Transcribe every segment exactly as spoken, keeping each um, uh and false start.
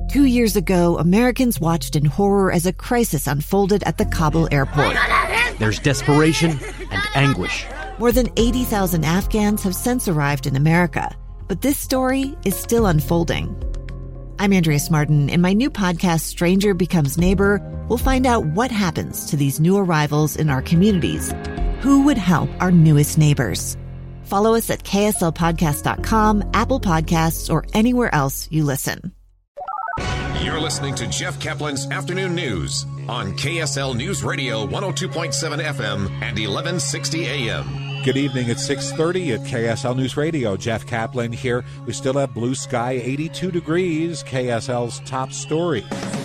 Two years ago, Americans watched in horror as a crisis unfolded at the Kabul airport. There's desperation and anguish. More than eighty thousand Afghans have since arrived in America, but this story is still unfolding. I'm Andrea Martin. In my new podcast, Stranger Becomes Neighbor, we'll find out what happens to these new arrivals in our communities. Who would help our newest neighbors? Follow us at K S L podcast dot com, Apple Podcasts, or anywhere else you listen. You're listening to Jeff Kaplan's Afternoon News on K S L News Radio one oh two point seven F M and eleven sixty A M. Good evening at six thirty at K S L News Radio. Jeff Kaplan here. We still have blue sky, eighty-two degrees, K S L's top story.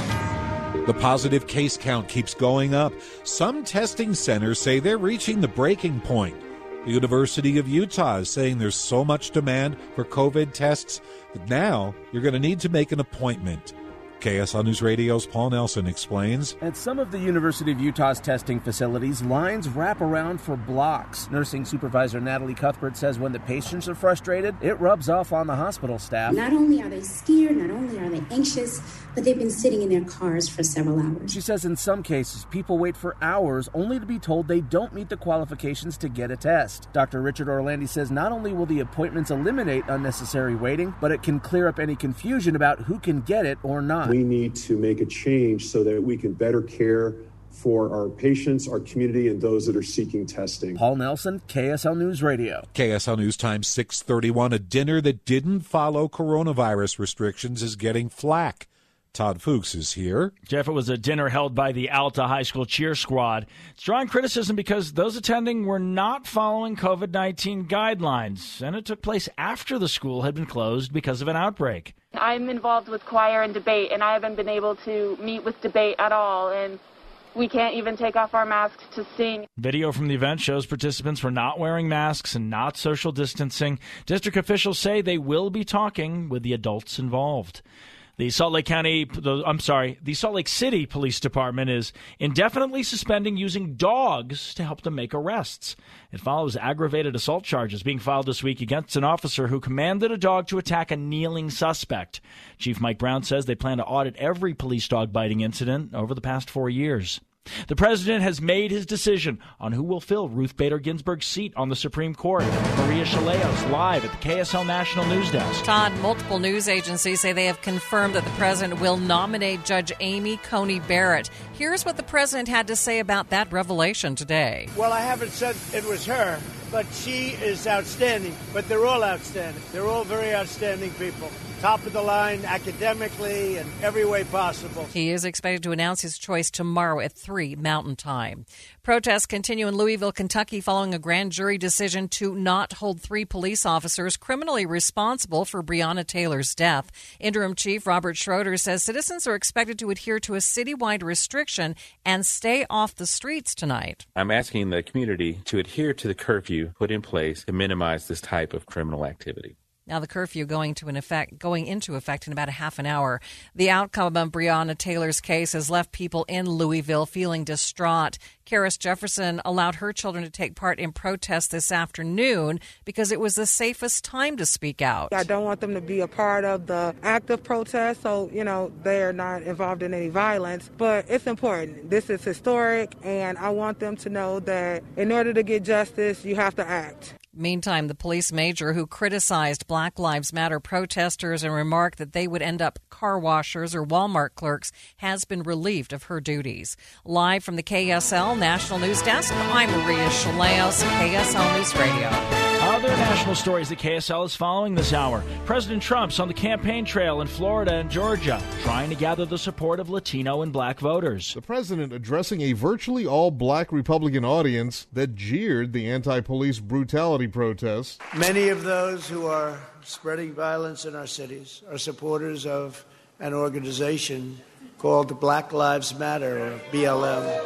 The positive case count keeps going up. Some testing centers say they're reaching the breaking point. The University of Utah is saying there's so much demand for COVID tests that now you're going to need to make an appointment. K S L News Radio's Paul Nelson explains. At some of the University of Utah's testing facilities, lines wrap around for blocks. Nursing supervisor Natalie Cuthbert says when the patients are frustrated, it rubs off on the hospital staff. Not only are they scared, not only are they anxious, but they've been sitting in their cars for several hours. She says in some cases, people wait for hours only to be told they don't meet the qualifications to get a test. Doctor Richard Orlandi says not only will the appointments eliminate unnecessary waiting, but it can clear up any confusion about who can get it or not. We need to make a change so that we can better care for our patients, our community, and those that are seeking testing. Paul Nelson, K S L News Radio. K S L News Time six thirty-one. A dinner that didn't follow coronavirus restrictions is getting flack. Todd Fuchs is here. Jeff, it was a dinner held by the Alta High School cheer squad. It's drawing criticism because those attending were not following COVID nineteen guidelines, and it took place after the school had been closed because of an outbreak. I'm involved with choir and debate, and I haven't been able to meet with debate at all, and we can't even take off our masks to sing. Video from the event shows participants were not wearing masks and not social distancing. District officials say they will be talking with the adults involved. The Salt Lake County, the, I'm sorry, the Salt Lake City Police Department is indefinitely suspending using dogs to help them make arrests. It follows aggravated assault charges being filed this week against an officer who commanded a dog to attack a kneeling suspect. Chief Mike Brown says they plan to audit every police dog biting incident over the past four years. The president has made his decision on who will fill Ruth Bader Ginsburg's seat on the Supreme Court. Maria Chaleos live at the K S L National News Desk. Todd, multiple news agencies say they have confirmed that the president will nominate Judge Amy Coney Barrett. Here's what the president had to say about that revelation today. Well, I haven't said it was her, but she is outstanding. But they're all outstanding. They're all very outstanding people. Top of the line academically and every way possible. He is expected to announce his choice tomorrow at three Mountain Time. Protests continue in Louisville, Kentucky, following a grand jury decision to not hold three police officers criminally responsible for Breonna Taylor's death. Interim Chief Robert Schroeder says citizens are expected to adhere to a citywide restriction and stay off the streets tonight. I'm asking the community to adhere to the curfew put in place to minimize this type of criminal activity. Now the curfew going to an effect, going into effect in about a half an hour. The outcome of Breonna Taylor's case has left people in Louisville feeling distraught. Karis Jefferson allowed her children to take part in protests this afternoon because it was the safest time to speak out. I don't want them to be a part of the active protest, so, you know, they're not involved in any violence. But it's important. This is historic, and I want them to know that in order to get justice, you have to act. Meantime, the police major who criticized Black Lives Matter protesters and remarked that they would end up car washers or Walmart clerks has been relieved of her duties. Live from the K S L National News Desk, I'm Maria Chaleos, K S L News Radio. Other national stories that K S L is following this hour. President Trump's on the campaign trail in Florida and Georgia, trying to gather the support of Latino and black voters. The president addressing a virtually all-black Republican audience that jeered the anti-police brutality protests. Many of those who are spreading violence in our cities are supporters of an organization called Black Lives Matter, or B L M.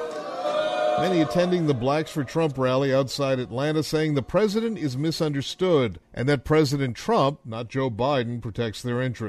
Many attending the Blacks for Trump rally outside Atlanta saying the president is misunderstood and that President Trump, not Joe Biden, protects their interests.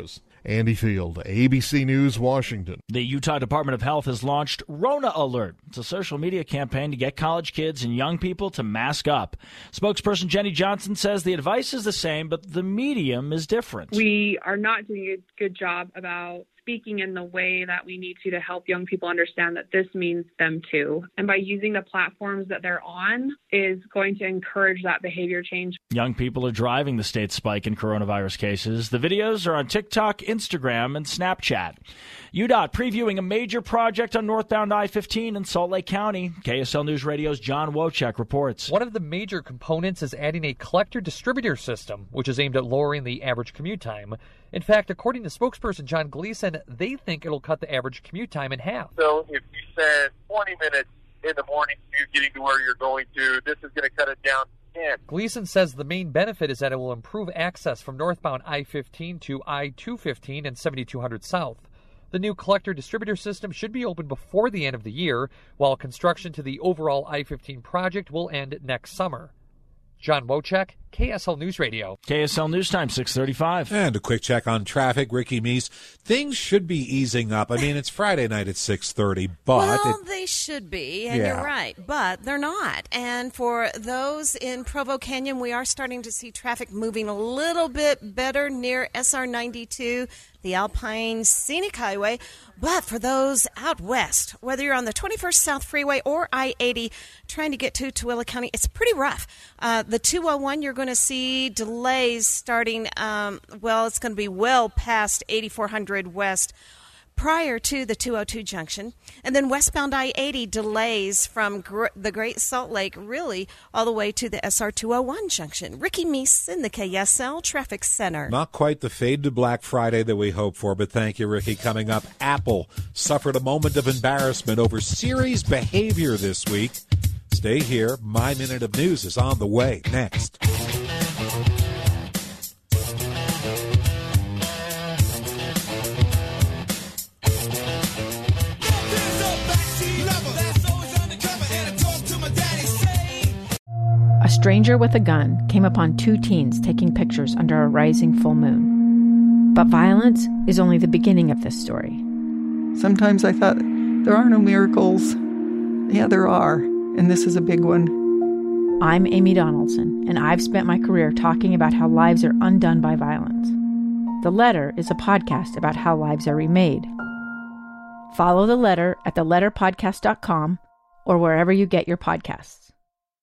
Andy Field, A B C News, Washington. The Utah Department of Health has launched Rona Alert. It's a social media campaign to get college kids and young people to mask up. Spokesperson Jenny Johnson says the advice is the same, but the medium is different. We are not doing a good job about speaking in the way that we need to to help young people understand that this means them too. And by using the platforms that they're on is going to encourage that behavior change. Young people are driving the state's spike in coronavirus cases. The videos are on TikTok, Instagram, and Snapchat. U D O T previewing a major project on northbound I fifteen in Salt Lake County. K S L News Radio's John Wojcik reports. One of the major components is adding a collector-distributor system, which is aimed at lowering the average commute time. In fact, according to spokesperson John Gleason, they think it'll cut the average commute time in half. So if you spend twenty minutes in the morning commute getting to where you're going to, this is going to cut it down to ten. Gleason says the main benefit is that it will improve access from northbound I fifteen to I two fifteen and seventy-two hundred South. The new collector-distributor system should be open before the end of the year, while construction to the overall I fifteen project will end next summer. John Wojcik, K S L News Radio. K S L News Time, six thirty-five. And a quick check on traffic. Ricky Meese, things should be easing up. I mean, it's Friday night at six thirty, but... Well, it, they should be, and yeah. you're right, but they're not. And for those in Provo Canyon, we are starting to see traffic moving a little bit better near S R ninety-two, the Alpine Scenic Highway. But for those out west, whether you're on the twenty-first South Freeway or I eighty trying to get to Tooele County, it's pretty rough. Uh, the two oh one, you're going to see delays starting, um, well, it's going to be well past eighty-four hundred west prior to the two oh two junction. And then westbound I eighty delays from gr- the Great Salt Lake really all the way to the S R two oh one junction. Ricky Meese in the K S L Traffic Center. Not quite the fade to black Friday that we hope for, but thank you, Ricky. Coming up, Apple suffered a moment of embarrassment over Siri's behavior this week. Stay here. My Minute of News is on the way next. A stranger with a gun came upon two teens taking pictures under a rising full moon. But violence is only the beginning of this story. Sometimes I thought, there are no miracles. Yeah, there are, and this is a big one. I'm Amy Donaldson, and I've spent my career talking about how lives are undone by violence. The Letter is a podcast about how lives are remade. Follow The Letter at the letter podcast dot com or wherever you get your podcasts.